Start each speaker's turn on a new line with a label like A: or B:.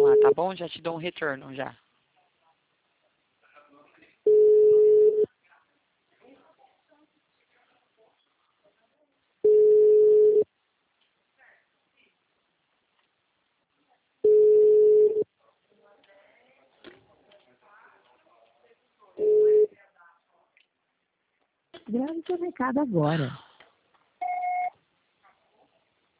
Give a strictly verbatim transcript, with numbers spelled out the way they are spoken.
A: lá, tá bom? Já te dou um retorno já.
B: Grave seu recado agora.